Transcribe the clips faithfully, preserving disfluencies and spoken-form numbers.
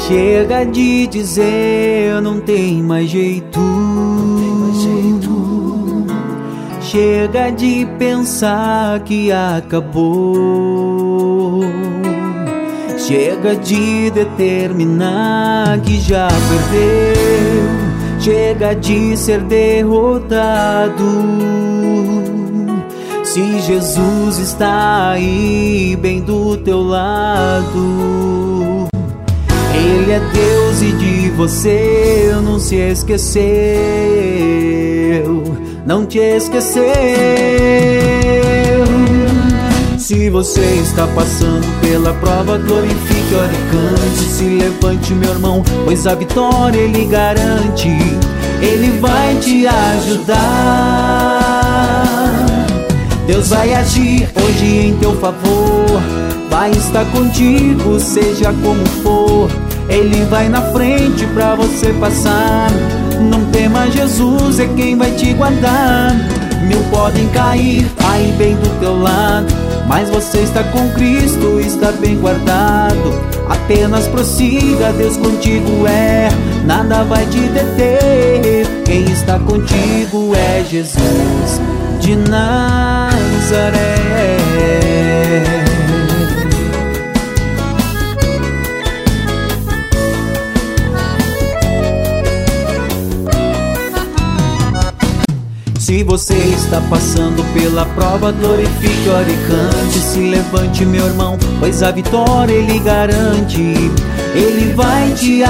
Chega de dizer não tem mais jeito, não tem mais jeito. Chega de pensar que acabou. Chega de determinar que já perdeu. Chega de ser derrotado. Se Jesus está aí bem do teu lado, Ele é Deus e de você não se esqueceu, não te esqueceu. Se você está passando pela prova, glorifique, ore e cante. Se levante, meu irmão, pois a vitória Ele garante. Ele vai te ajudar. Deus vai agir hoje em teu favor, vai estar contigo, seja como for. Ele vai na frente pra você passar. Não tema, Jesus é quem vai te guardar. Mil podem cair aí bem do teu lado, mas você está com Cristo, está bem guardado. Apenas prossiga, Deus contigo é, nada vai te deter. Quem está contigo é Jesus de Nazaré. Se você está passando pela prova, glorifique, ore e cante. Se levante, meu irmão, pois a vitória Ele garante. Ele vai te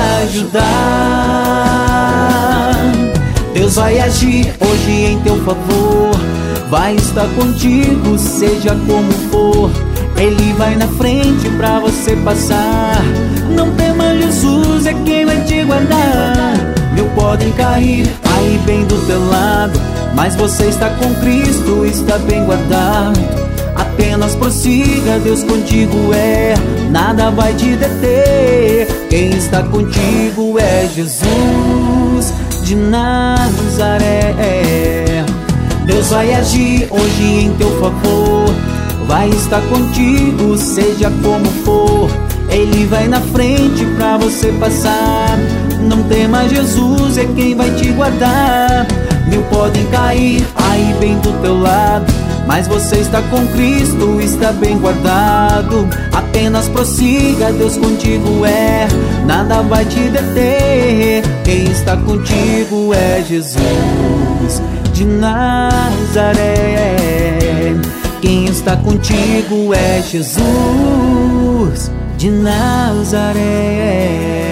ajudar. Deus vai agir hoje em teu favor, vai estar contigo, seja como for. Ele vai na frente pra você passar. Não tema, Jesus é quem vai te guardar. Mil podem cair aí bem do teu lado, mas você está com Cristo, está bem guardado. Apenas prossiga, Deus contigo é, nada vai te deter. Quem está contigo é Jesus de Nazaré. Deus vai agir hoje em teu favor, vai estar contigo, seja como for. Ele vai na frente pra você passar. Não tema, Jesus é quem vai te guardar. Mil podem cair aí bem do teu lado, mas você está com Cristo, está bem guardado. Apenas prossiga, Deus contigo é, nada vai te deter. Quem está contigo é Jesus de Nazaré. Quem está contigo é Jesus de Nazaré.